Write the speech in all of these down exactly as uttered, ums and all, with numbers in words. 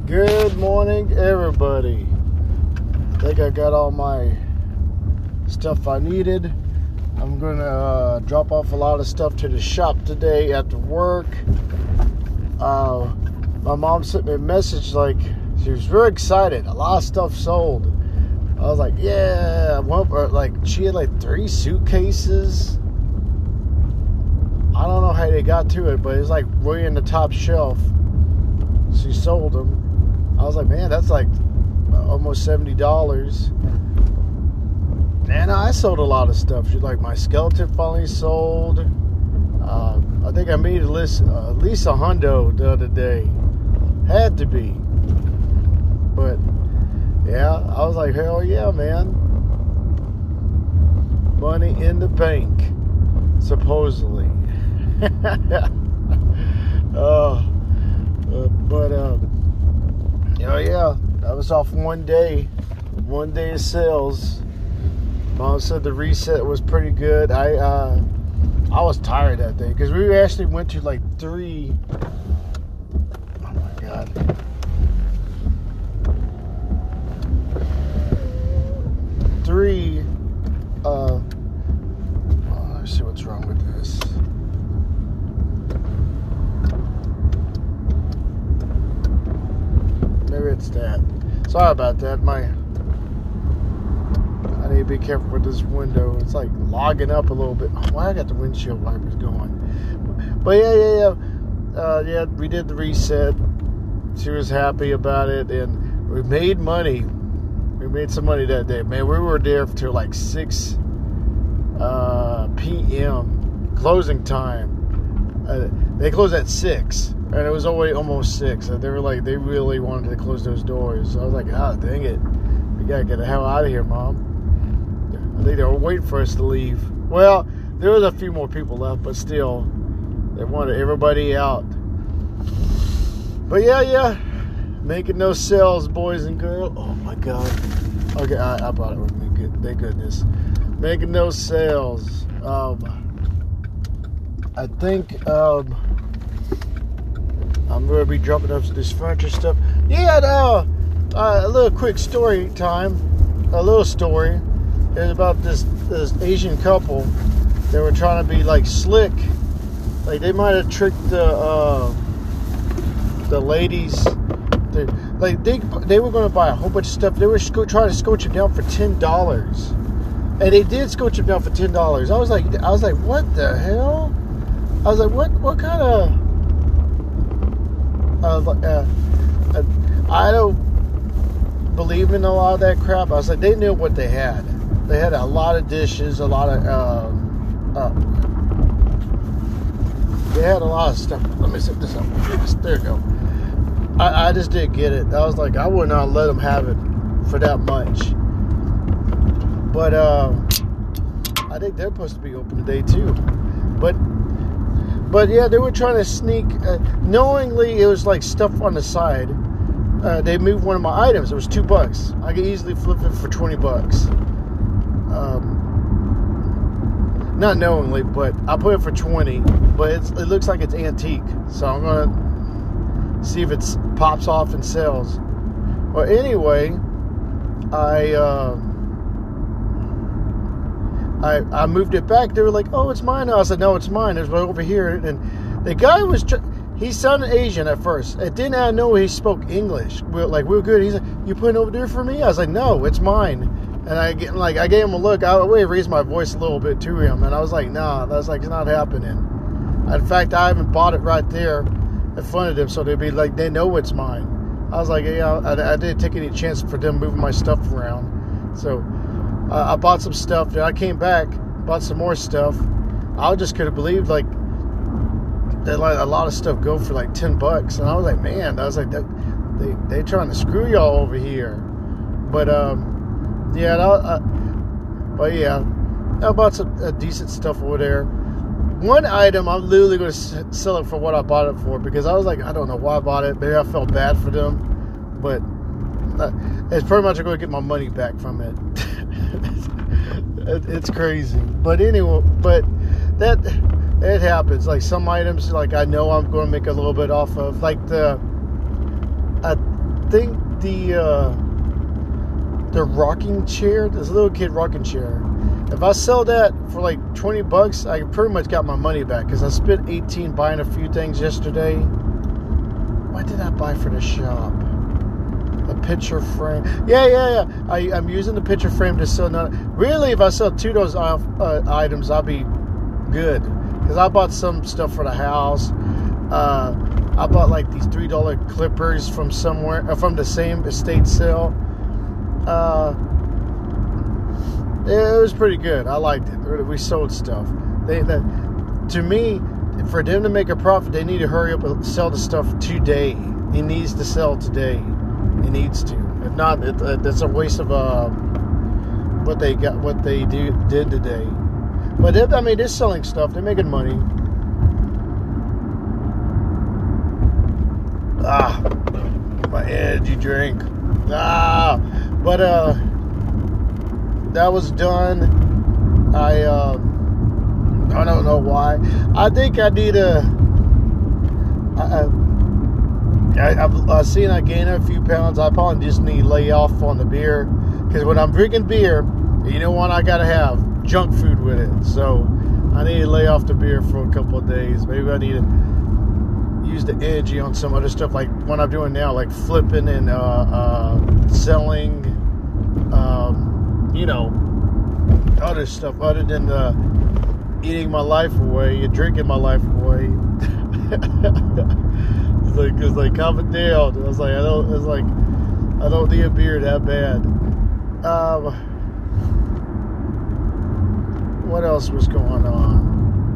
Good morning, everybody. I think I got all my stuff I needed. I'm gonna uh, drop off a lot of stuff to the shop today after work. Uh, my mom sent me a message like she was very excited. A lot of stuff sold. I was like, yeah. One, like she had like three suitcases. I don't know how they got to it, but it's like way in the top shelf. She sold them. I was like, man, that's like almost seventy dollars. And I sold a lot of stuff. She like my skeleton finally sold. Uh, I think I made at least, uh, at least a hundo the other day. Had to be. But yeah, I was like, hell yeah, man. Money in the bank, supposedly. uh, uh, but uh, oh yeah, I was off one day, one day of sales. Mom said the reset was pretty good. I uh, I was tired that day because we actually went to like three. Oh my god. Three. Uh, oh, let's see what's wrong with this. Maybe it's that. Sorry about that. My, I need to be careful with this window. It's like logging up a little bit. Why I got the windshield wipers going? But yeah, yeah, yeah. Uh, yeah, we did the reset. She was happy about it, and we made money. We made some money that day. Man, we were there till like six uh, p.m. closing time. Uh, they closed at six. And it was already almost six. And they were like, they really wanted to close those doors. So I was like, ah, oh, dang it. We got to get the hell out of here, Mom. I think they were waiting for us to leave. Well, there was a few more people left, but still, they wanted everybody out. But yeah, yeah. Making those sales, boys and girls. Oh, my God. Okay, I, I brought it with me. Good, thank goodness. Making those sales. Um, I think... Um, I'm going to be dropping off this furniture stuff. Yeah, uh, uh, a little quick story time. A little story. It's about this, this Asian couple. They were trying to be like slick. Like they might have tricked the uh, the ladies. They, like they they were going to buy a whole bunch of stuff. They were sco- trying to scotch them down for ten dollars, and they did scotch them down for ten dollars. I was like, I was like, what the hell? I was like, what what kind of Uh, uh, uh, I don't believe in a lot of that crap. I was like, they knew what they had. They had a lot of dishes, a lot of, uh, uh, they had a lot of stuff. Let me set this up. Yes, there you go. I, I just didn't get it. I was like, I would not let them have it for that much. But, uh, I think they're supposed to be open today too. But, But yeah, they were trying to sneak, uh, knowingly it was like stuff on the side. Uh, they moved one of my items. It was two bucks. I could easily flip it for twenty bucks. Um, not knowingly, but I put it for twenty. But it's, it looks like it's antique, so I'm gonna see if it pops off and sells. Well, anyway, I. Uh, I, I moved it back. They were like, oh, it's mine now. I said, no, it's mine. It's right over here. And the guy was, he sounded Asian at first. And then I know he spoke English. We were like, we were good. He's like, you putting it over there for me? I was like, no, it's mine. And I get like, I gave him a look. I raised my voice a little bit to him. And I was like, nah, that's like, it's not happening. In fact, I even bought it right there in front of them. So they'd be like, they know it's mine. I was like, yeah, I, I didn't take any chance for them moving my stuff around. So, Uh, I bought some stuff. Then I came back, bought some more stuff. I just could have believed like that. Like a lot of stuff go for like ten bucks, and I was like, man, I was like, that they they trying to screw y'all over here. But um, yeah, I, I, but yeah, I bought some uh, decent stuff over there. One item, I'm literally going to sell it for what I bought it for because I was like, I don't know why I bought it. Maybe I felt bad for them, but uh, it's pretty much I'm going to get my money back from it. It's crazy, but anyway, but that it happens. Like some items, like I know I'm going to make a little bit off of. Like the, uh, think the uh, the rocking chair, this little kid rocking chair, if I sell that for like twenty bucks, I pretty much got my money back because I spent eighteen buying a few things yesterday. What did I buy for the shop? A picture frame. Yeah, yeah, yeah. I, I'm using the picture frame to sell. None. Really, if I sell two of those uh, items, I'll be good. Because I bought some stuff for the house. Uh, I bought like these three dollar clippers from somewhere, uh, from the same estate sale. Uh, it was pretty good. I liked it. We sold stuff. They, that, to me, for them to make a profit, they need to hurry up and sell the stuff today. He needs to sell today. He needs to. If not, it, it's a waste of uh, what they got, what they do did today. But if, I mean, they're selling stuff. They're making money. Ah, my energy drink. Ah, but uh, that was done. I uh, I don't know why. I think I need a. I, I, I've, I've seen I gain a few pounds. I probably just need to lay off on the beer. Because when I'm drinking beer, you know what I got to have? Junk food with it. So I need to lay off the beer for a couple of days. Maybe I need to use the energy on some other stuff like what I'm doing now, like flipping and uh, uh, selling, um, you know, other stuff other than uh, eating my life away and drinking my life away. It's like, it's like calm down. I was like, I don't, it's like, I don't need a beer that bad. Um, what else was going on?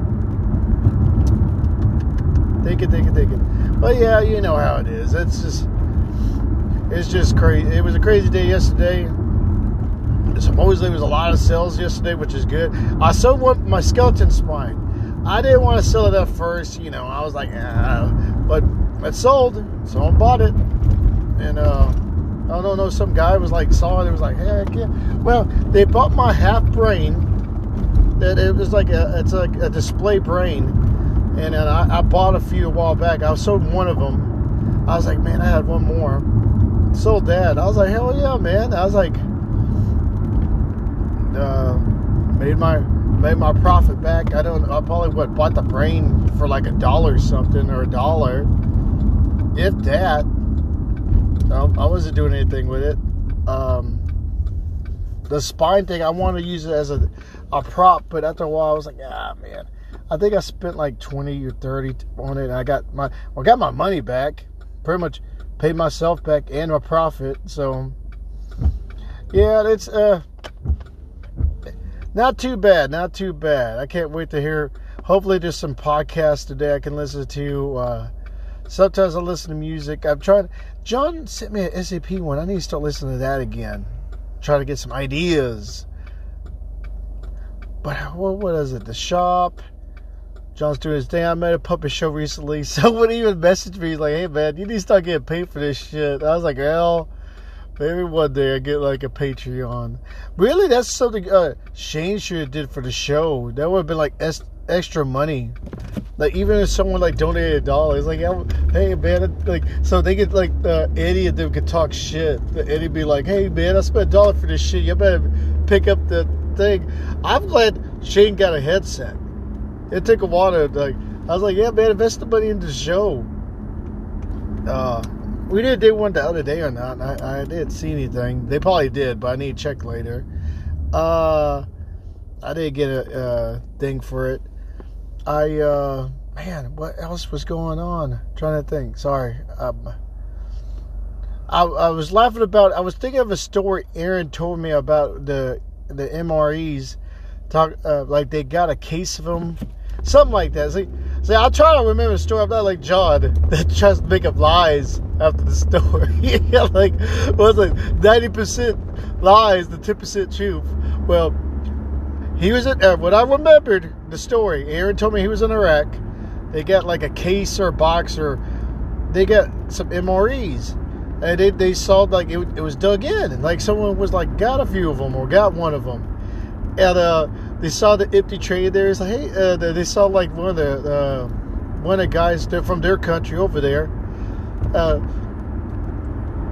Take it, take it, take it. But yeah, you know how it is. It's just, it's just crazy. It was a crazy day yesterday. Supposedly, there was a lot of sales yesterday, which is good. I sold one, my skeleton spine. I didn't want to sell it at first, you know. I was like, ah, but it sold. Someone bought it, and uh, I don't know. Some guy was like, saw it. It was like, heck yeah. Well, they bought my half brain. That it was like a, it's like a display brain, and then I, I bought a few a while back. I sold one of them. I was like, man, I had one more. Sold that. I was like, hell yeah, man. I was like, uh, made my. Made my profit back. I don't. I probably what bought the brain for like a dollar or something, or a dollar, if that. Um, I wasn't doing anything with it. Um, the spine thing, I want to use it as a a prop, but after a while, I was like, ah, man. I think I spent like twenty or thirty on it. And I got my, well, I got my money back. Pretty much paid myself back and my profit. So, yeah, it's uh. Not too bad, not too bad. I can't wait to hear. Hopefully there's some podcasts today I can listen to. Uh, sometimes I listen to music. I'm trying. John sent me an S A P one. I need to start listening to that again. Try to get some ideas. But what, what is it? The shop. John's doing his thing. I made a puppet show recently. Someone even messaged me like, hey man, you need to start getting paid for this shit. I was like, well, maybe one day I get like a Patreon. Really, that's something uh, Shane should have did for the show. That would have been like es- extra money. Like even if someone like donated a dollar, it's like, hey man, like so they get like uh, Eddie and them could talk shit. Eddie be like, hey man, I spent a dollar for this shit. You better pick up the thing. I'm glad Shane got a headset. It took a while to like. I was like, yeah man, invest the money into the show. Uh. We did do one the other day or not. I, I didn't see anything. They probably did, but I need to check later. Uh, I didn't get a uh, thing for it. I, uh, man, what else was going on? I'm trying to think. Sorry. Um, I, I was laughing about, I was thinking of a story Aaron told me about the the M R Es. Talk uh, like they got a case of them. Something like that. See, see, I'll try to remember the story. I'm not like John that tries to make up lies after the story. Yeah, like, well, it's like ninety percent lies, the ten percent truth. Well, he was at, uh, when I remembered the story, Aaron told me he was in Iraq. They got like a case or a box, or they got some M R Es. And they, they saw like it, it was dug in. And like someone was like, got a few of them or got one of them. And uh, they saw the empty tray there. It's like, hey, uh, they saw like one of the uh, one of the guys from their country over there. Uh,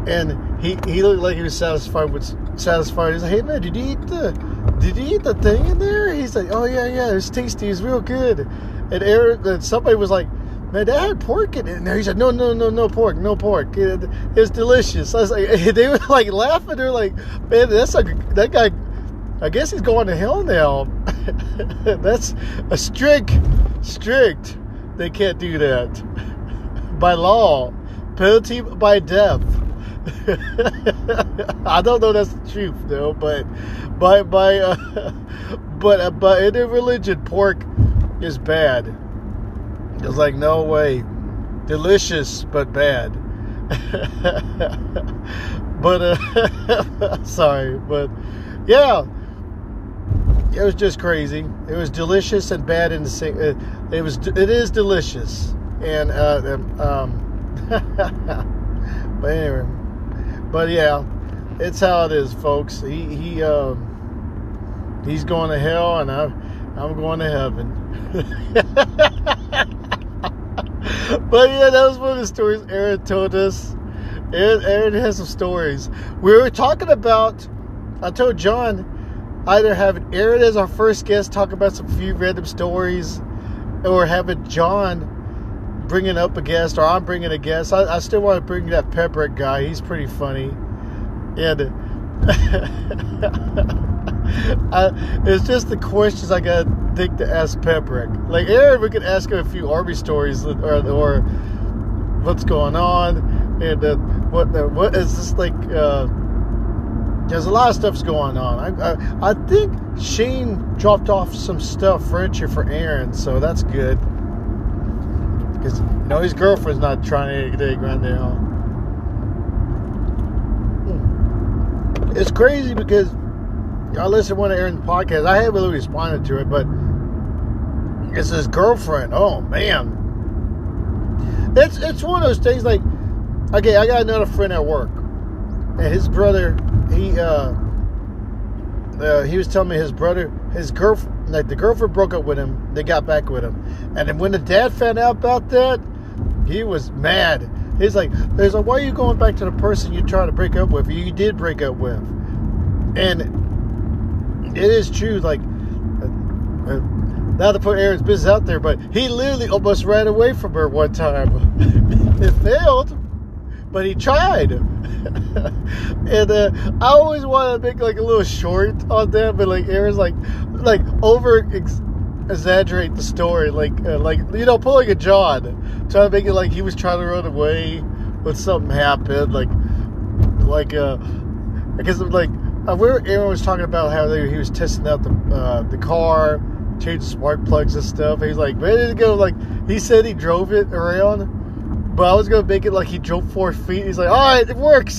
and he he looked like he was satisfied with satisfied. He's like, "Hey man, did you eat the did you eat the thing in there?" He's like, "Oh yeah, yeah, it's tasty, it's real good." And Aaron, and somebody was like, "Man, that had pork in it." And he said, "No, no, no, no pork, no pork. It, it's delicious." I was like, they were like laughing. They're like, "Man, that's a that guy. I guess he's going to hell now." That's a strict, strict. They can't do that by law, penalty by death. I don't know that's the truth though, but by by uh, but uh, but in their religion, pork is bad. It's like, no way, delicious but bad. But uh, sorry, but yeah. It was just crazy. It was delicious and bad in the same. It, it was. It is delicious, and uh, um. But anyway, but yeah, it's how it is, folks. He he uh, he's going to hell, and I I'm going to heaven. But yeah, that was one of the stories Aaron told us. Aaron, Aaron has some stories. We were talking about. I told John. Either having Aaron as our first guest talk about some few random stories, or having John bringing up a guest, or I'm bringing a guest. I, I still want to bring that Peperick guy. He's pretty funny. And I, it's just the questions I got to think to ask Peperick. Like Aaron, we could ask him a few Army stories, or, or what's going on, and uh, what what is this like... Uh, There's a lot of stuff's going on. I, I I think Shane dropped off some stuff, furniture for Aaron, so that's good. Because, you know, his girlfriend's not trying anything right now. It's crazy because I listened to one of Aaron's podcasts. I haven't really responded to it, but it's his girlfriend. Oh, man. It's, it's one of those things like, okay, I got another friend at work. And his brother... He uh, uh, he was telling me his brother, his girlfriend, like the girlfriend broke up with him. They got back with him, and then when the dad found out about that, he was mad. He's like, "He's like, why are you going back to the person you tried to break up with? You did break up with." And it is true. Like, uh, not to put Aaron's business out there, but he literally almost ran away from her one time. It failed, but he tried. And uh, I always want to make like a little short on that, but like Aaron's like, like over ex- exaggerate the story, like, uh, like you know, pulling a John, trying to make it like he was trying to run away, but something happened, like, like uh, because like uh, where Aaron was talking about how they, he was testing out the uh, the car, changing spark plugs and stuff. He's like ready to go. Like he said, he drove it around. But I was going to make it like he drove four feet. He's like, all right, it works.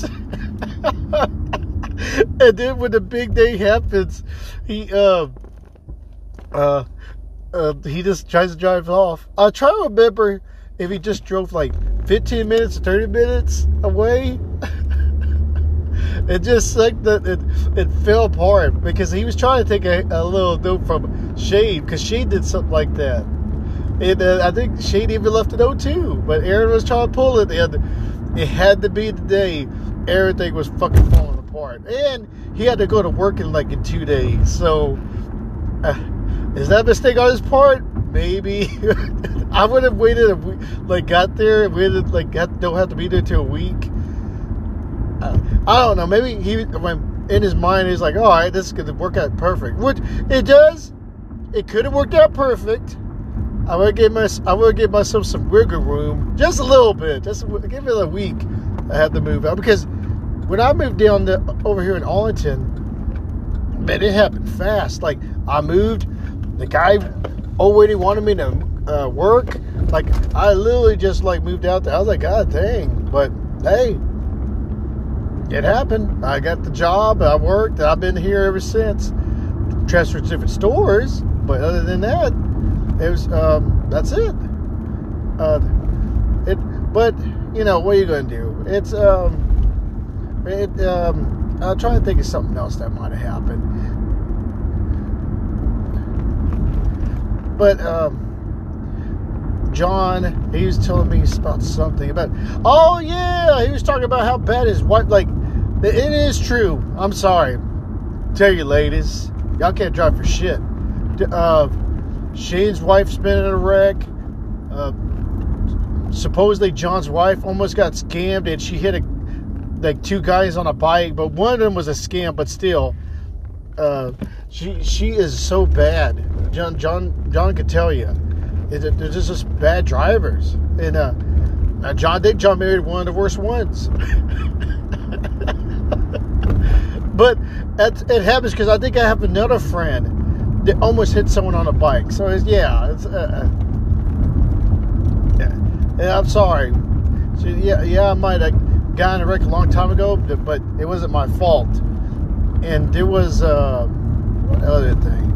And then when the big day happens, he uh, uh, uh, he just tries to drive off. I try to remember if he just drove like fifteen minutes, thirty minutes away. It just like that it, it fell apart because he was trying to take a, a little note from Shane, because Shane did something like that. And uh, I think Shane even left a note too. But Aaron was trying to pull it, and it had to be the day everything was fucking falling apart. And he had to go to work in like in two days. So, uh, is that a mistake on his part? Maybe. I would have waited a week, like got there and waited, like got, don't have to be there till a week. Uh, I don't know. Maybe he, when in his mind, he's like, all right, this is going to work out perfect. Which it does. It could have worked out perfect. I would give my, I would give myself some wiggle room, just a little bit. Just give it a week. I had to move out because when I moved down to, over here in Arlington, man, it happened fast. Like I moved, the guy already wanted me to uh, work. Like I literally just like moved out there. I was like, God dang! But hey, it happened. I got the job. I worked. I've been here ever since. Transferred to different stores, but other than that. It was, um, that's it. Uh, it, but, you know, what are you going to do? It's, um, it, um, I'll try to think of something else that might have happened. But, um, John, he was telling me about something about. Oh yeah, he was talking about how bad his wife. Like, it is true. I'm sorry, tell you ladies, y'all can't drive for shit. Uh, Shane's wife's been in a wreck. Uh, supposedly John's wife almost got scammed, and she hit a like two guys on a bike, but one of them was a scam. But still, uh, she she is so bad. John John John could tell you, it, it, they're just, just bad drivers. And uh, uh, John, I think John married one of the worst ones. But it, it happens because I think I have another friend that almost hit someone on a bike. So it's, yeah, it's, uh, yeah, yeah. I'm sorry. So, yeah, yeah, I might have got in a wreck a long time ago, but it wasn't my fault. And there was uh, what other thing?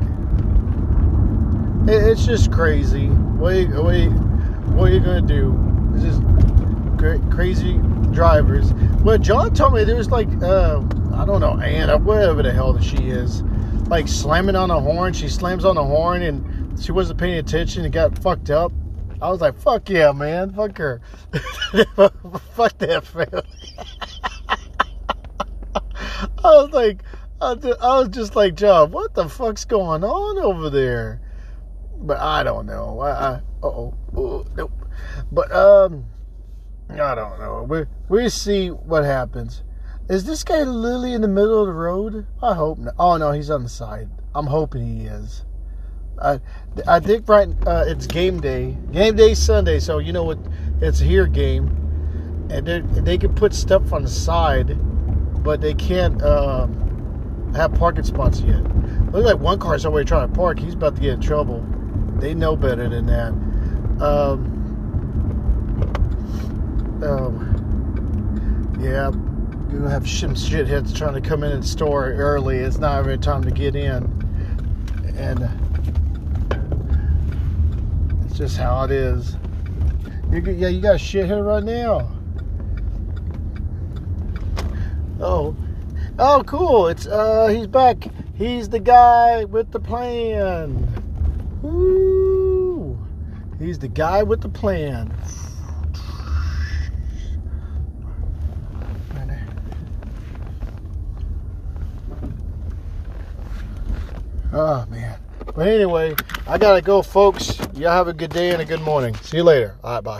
It, it's just crazy. What are you, what are you, what are you gonna do? It's just cra- crazy drivers. Well, John told me there was like uh, I don't know, Anna, whatever the hell that she is, like slamming on the horn. She slams on the horn and she wasn't paying attention and got fucked up. I was like, fuck yeah, man. Fuck her. Fuck that family. I was like, I was just like, John, what the fuck's going on over there? But I don't know. I, I uh-oh. Oh, nope. But, um, I don't know. We we see what happens. Is this guy literally in the middle of the road? I hope not. Oh, no, he's on the side. I'm hoping he is. I, I think right. Uh, it's game day. Game day Sunday. So you know what? It's a here game, and they they can put stuff on the side, but they can't um, have parking spots yet. Looks like one car's already trying to park. He's about to get in trouble. They know better than that. Um, um, yeah, you have some shitheads trying to come in and store early. It's not even time to get in, and. Just how it is. You, yeah, you got shit here right now. Oh, oh, cool! It's uh, he's back. He's the guy with the plan. Woo! He's the guy with the plan. Oh man. But anyway, I gotta go, folks. Y'all have a good day and a good morning. See you later. All right, bye.